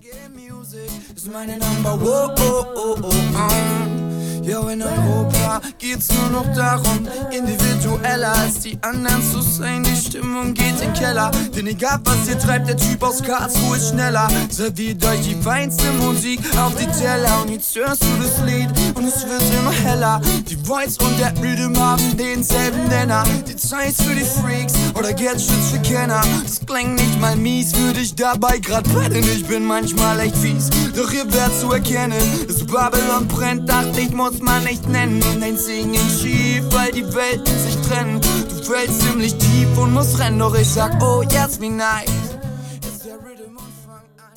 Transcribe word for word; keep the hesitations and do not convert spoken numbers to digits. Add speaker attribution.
Speaker 1: Reggae Music ist meine Number, oh, oh, oh, oh, um. Ja, in Europa geht's nur noch darum, individueller als die anderen zu sein. Die Stimmung geht in den Keller, denn egal was ihr treibt, der Typ aus Karlsruhe ist schneller. Serviert euch die feinste Musik auf die Teller und jetzt hörst du das Lied und es wird immer heller. Die Voice und der Rhythm haben denselben Nenner. Die Zeit für die Freaks oder Gadgets für Kenner. Das klingt nicht mal mies, würde ich dabei grad brennen. Ich bin manchmal echt fies, doch ihr werdet zu erkennen, dass Babylon brennt, dachte ich muss man nicht nennen. Und ein Singen schief, weil die Welten sich trennen. Du fällst ziemlich tief und musst rennen, doch ich sag, oh, yes, wie nice.